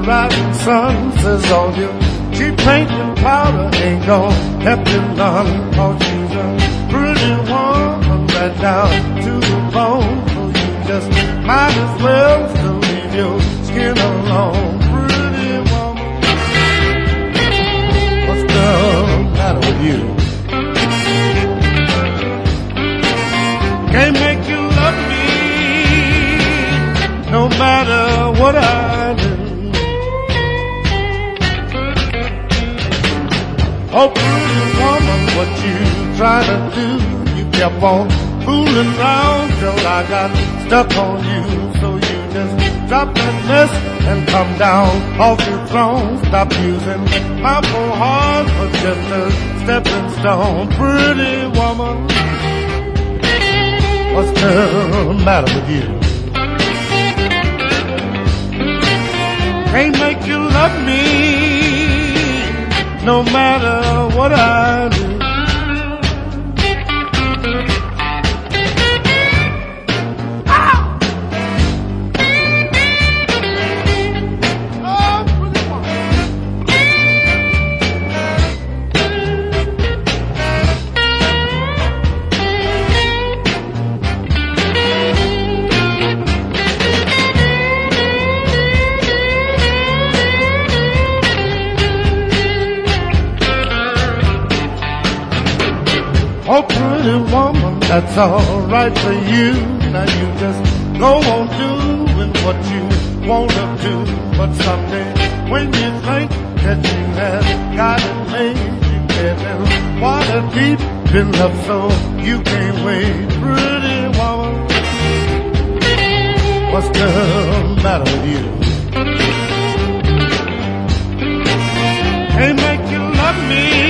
rising sun says all your cheap paint and powder ain't gonna help you none. Cause she's a pretty woman right down to the bone. So you just might as well still leave your skin alone. Pretty woman, what's the matter with you? Can't make you love me no matter what I do. Oh, pretty woman, what you trying to do? You kept on fooling around till I got stuck on you. So you just drop that mess and come down off your throne. Stop using my poor heart for just a stepping stone. Pretty woman, what's the matter with you? Can't make you love me no matter what I do. Oh, pretty woman, that's all right for you. Now you just go on doing what you wanna do. But someday, when you think that you have got it made, you get in water deep in love, so you can't wait. Pretty woman, what's the matter with you? Can't make you love me